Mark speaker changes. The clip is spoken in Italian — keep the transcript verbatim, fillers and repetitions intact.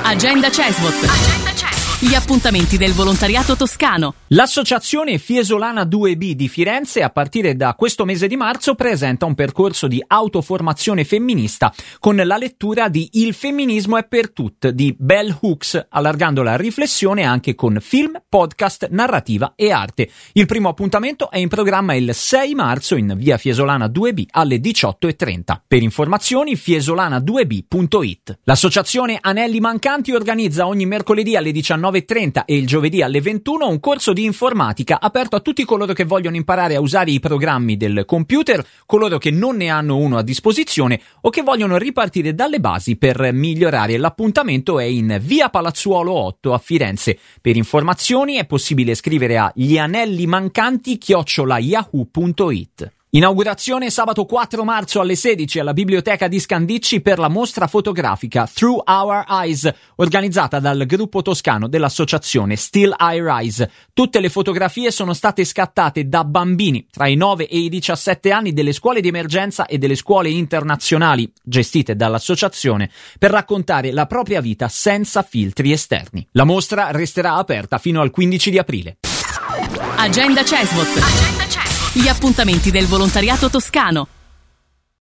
Speaker 1: Agenda Cesvot. Agenda Cesvot. Gli appuntamenti del volontariato toscano.
Speaker 2: L'Associazione Fiesolana due B di Firenze a partire da questo mese di marzo presenta un percorso di autoformazione femminista con la lettura di Il femminismo è per tutte di Bell Hooks, allargando la riflessione anche con film, podcast, narrativa e arte. Il primo appuntamento è in programma il sei marzo in via Fiesolana due B alle diciotto e trenta. Per informazioni fiesolana due b punto it. L'Associazione Anelli Mancanti organizza ogni mercoledì alle diciannove e trenta e il giovedì alle ventuno un corso di informatica aperto a tutti coloro che vogliono imparare a usare i programmi del computer, coloro che non ne hanno uno a disposizione o che vogliono ripartire dalle basi per migliorare. L'appuntamento è in via Palazzuolo otto a Firenze. Per informazioni è possibile scrivere a glianellimancanti chiocciola yahoo punto it. Inaugurazione sabato quattro marzo alle sedici alla Biblioteca di Scandicci per la mostra fotografica Through Our Eyes, organizzata dal gruppo toscano dell'associazione Still I Rise. Tutte le fotografie sono state scattate da bambini tra i nove e i diciassette anni delle scuole di emergenza e delle scuole internazionali gestite dall'associazione per raccontare la propria vita senza filtri esterni. La mostra resterà aperta fino al quindici di aprile.
Speaker 1: Agenda Cesvot. Agenda Cesvot. Gli appuntamenti del volontariato toscano.